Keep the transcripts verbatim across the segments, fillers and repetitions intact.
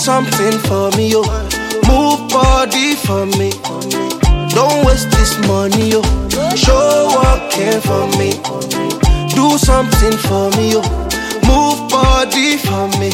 something for me, yo. Move body for me. Don't waste this money, yo. Show walking for me. Do something for me, yo. Move body for me.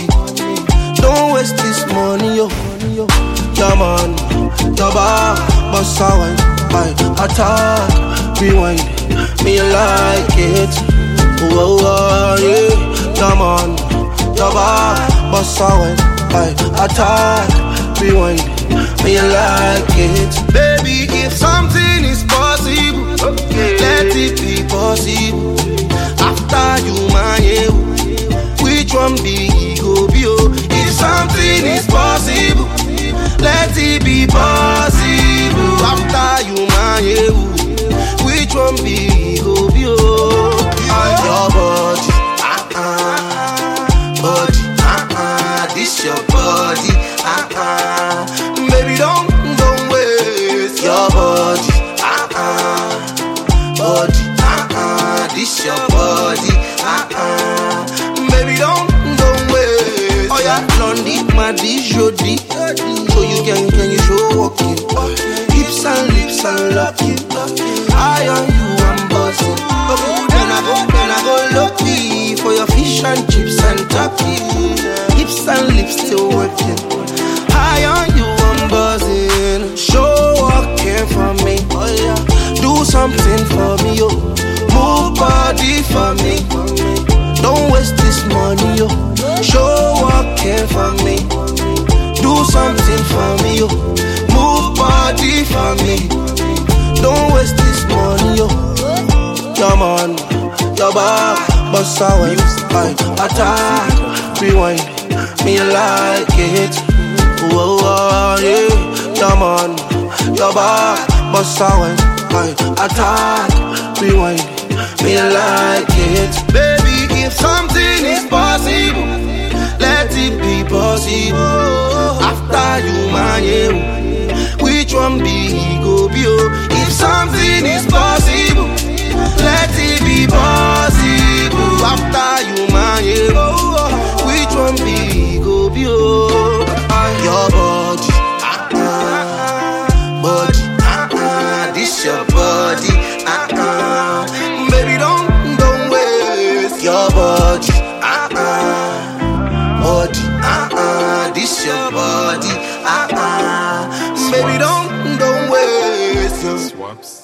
Don't waste this money, yo. Yeah, man, the bar, bust a wine, I attack, rewind, me like it. Oh, oh, yeah, yeah, man, the bar, bust a wine, I attack, rewind, me like it. Baby, if something is possible, okay, let it be possible. After you, my you, which one be go be? If something is possible, let it be possible. After you, my you, which one be go be? And your body, ah ah, body, ah ah, this your body, ah ah. Baby, don't don't waste your body, ah ah, body, ah ah, this your body, ah ah. Baby, don't don't waste. Oh yeah, Blondie, my dish, jodi. So you can, can you show walking? Hips and lips and locking. I on you, I'm buzzing. Oh, then I go, then I go lucky for your fish and chips and turkey. Hips and lips still working. I on you, I'm buzzing. Show walking for me. Oh yeah, do something for me, yo. Move body for me. Don't waste this money, yo. Show walking for me. Do something for me, yo. Move body for me. Don't waste this money, yo. Yeah, man, your back, bust a wine, I attack, rewind, me like it. Oh, oh, yeah, yeah, man, your back, bust a wine, I attack, rewind, me like it. Baby, if something is possible, let it be possible. After you, my you, which one be go be? If something is possible, let it be possible. After you, my you, which one be go be? Your body, ah ah, body, ah ah, this your body, ah ah. Baby, don't don't waste your body, ah ah, body, ah ah, this your body, ah ah. Baby, don't don't waste your swaps.